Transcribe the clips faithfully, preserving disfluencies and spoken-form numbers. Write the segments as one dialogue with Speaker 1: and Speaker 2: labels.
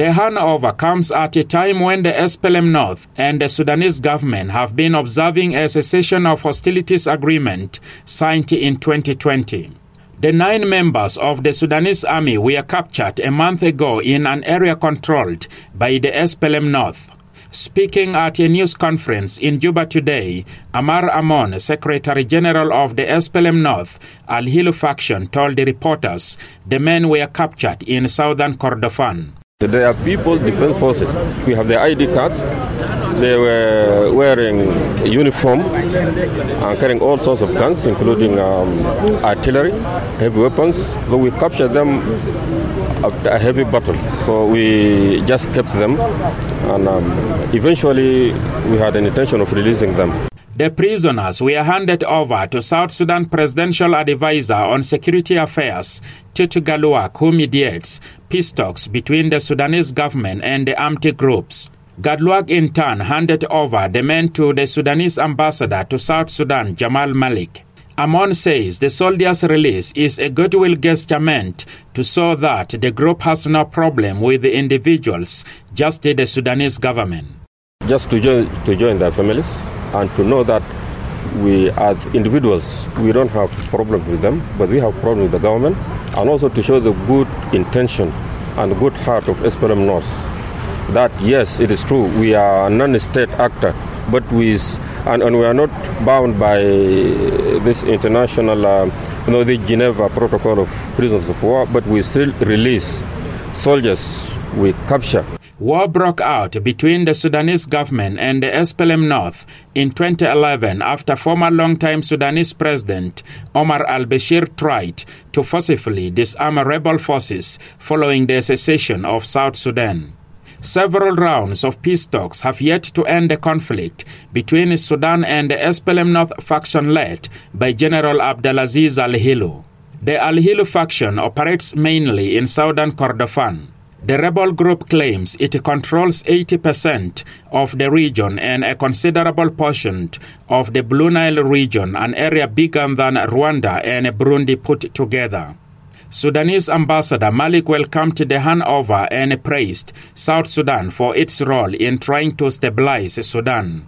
Speaker 1: The handover comes at a time when the S P L M North and the Sudanese government have been observing a cessation of hostilities agreement signed in twenty twenty. The nine members of the Sudanese army were captured a month ago in an area controlled by the S P L M North. Speaking at a news conference in Juba today, Amar Amon, Secretary General of the S P L M North, Al-Hilu faction, told the reporters the men were captured in southern Kordofan.
Speaker 2: They are people, defense forces. We have their I D cards. They were wearing a uniform and carrying all sorts of guns, including um, artillery, heavy weapons. So we captured them after a heavy battle. So we just kept them, and um, eventually we had an intention of releasing them.
Speaker 1: The prisoners were handed over to South Sudan Presidential Advisor on Security Affairs, Tutu Galuak, who mediates peace talks between the Sudanese government and the armed groups. Gadluak in turn handed over the men to the Sudanese ambassador to South Sudan, Jamal Malik. Amon says the soldiers' release is a goodwill gesture meant to show that the group has no problem with the individuals, just the Sudanese government.
Speaker 2: Just to join, to join their families and to know that we as individuals, we don't have problems with them, but we have problems with the government, and also to show the good intention and good heart of S P L M North. That yes, it is true, we are a non-state actor, but we and, and we are not bound by this international, uh, you know, the Geneva Protocol of Prisoners of War, but we still release soldiers we capture.
Speaker 1: War broke out between the Sudanese government and the S P L M North in twenty eleven after former longtime Sudanese President Omar al-Bashir tried to forcibly disarm rebel forces following the secession of South Sudan. Several rounds of peace talks have yet to end the conflict between Sudan and the S P L M North faction led by General Abdelaziz Al-Hilu. The Al-Hilu faction operates mainly in southern Kordofan. The rebel group claims it controls eighty percent of the region and a considerable portion of the Blue Nile region, an area bigger than Rwanda and Burundi put together. Sudanese Ambassador Malik welcomed the handover and praised South Sudan for its role in trying to stabilize Sudan.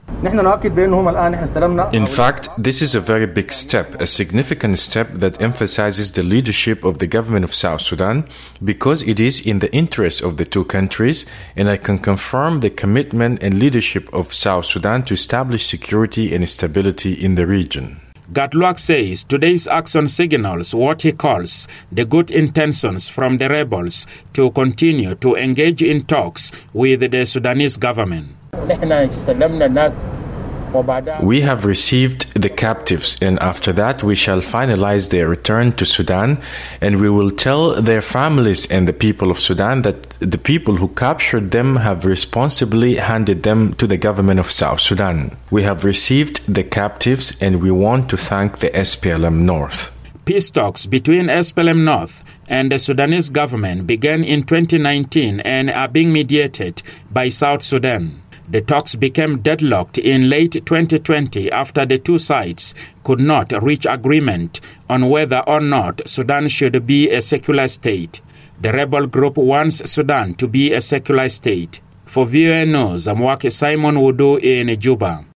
Speaker 3: In fact, this is a very big step, a significant step that emphasizes the leadership of the government of South Sudan because it is in the interest of the two countries, and I can confirm the commitment and leadership of South Sudan to establish security and stability in the region.
Speaker 1: Gadluak says today's action signals what he calls the good intentions from the rebels to continue to engage in talks with the Sudanese government.
Speaker 3: We have received the captives, and after that we shall finalize their return to Sudan, and we will tell their families and the people of Sudan that the people who captured them have responsibly handed them to the government of South Sudan. We have received the captives, and we want to thank the S P L M North.
Speaker 1: Peace talks between S P L M North and the Sudanese government began in twenty nineteen and are being mediated by South Sudan. The talks became deadlocked in late twenty twenty after the two sides could not reach agreement on whether or not Sudan should be a secular state. The rebel group wants Sudan to be a secular state. For V O A News, I'm Simon Wudu in Juba.